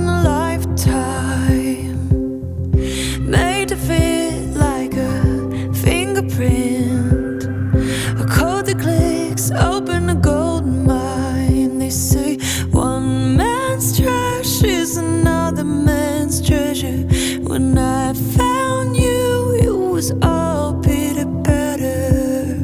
in a lifetime, made to fit like a fingerprint, a code that clicks, open a gold mine. They say one man's trash is another man's treasure. When I found you, it was all bitter better.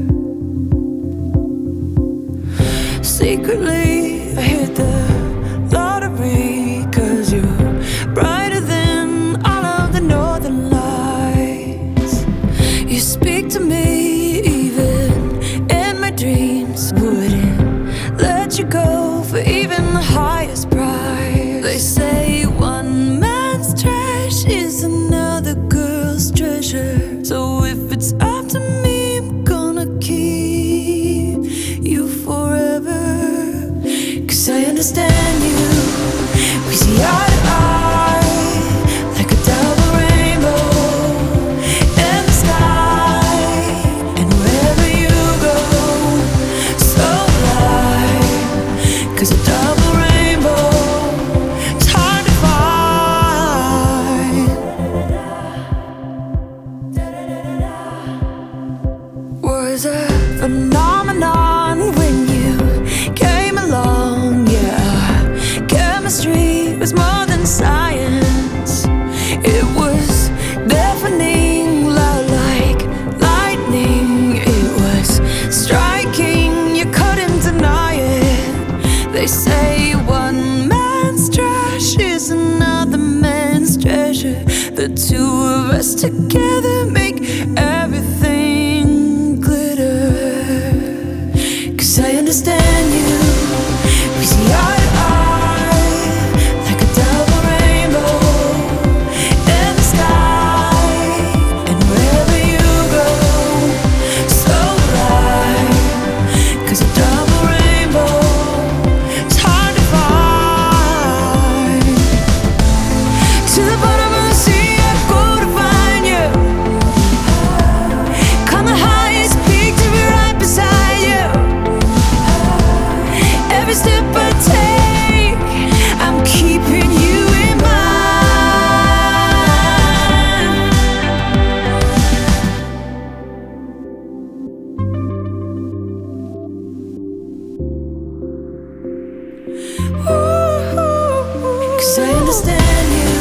Secretly, I hit the lottery, 'cause you're brighter than all of the northern lights. You speak to me even in my dreams. Wouldn't let you go for even the highest price. They say one man's trash is another girl's treasure. So if it's up to me, I'm gonna keep you forever. 'Cause I understand you, we see eye to eye, like a double rainbow in the sky. And wherever you go, so light, 'cause a double rainbow is hard to find. Was a phenomenon when you came along, yeah. Chemistry was more than science. It was deafening, loud like lightning. It was striking, you couldn't deny it. They say one man's trash is another man's treasure. The two of us together make everything glitter. 'Cause I understand you, we see eye to eye, like a double rainbow in the sky. And wherever you go, so bright, 'cause a double rainbow is hard to find. To the bottom of the sea I go to find you. Climb the highest peak to be right beside you. Every step I take, I'm keeping you in mind. Ooh, 'cause I understand you.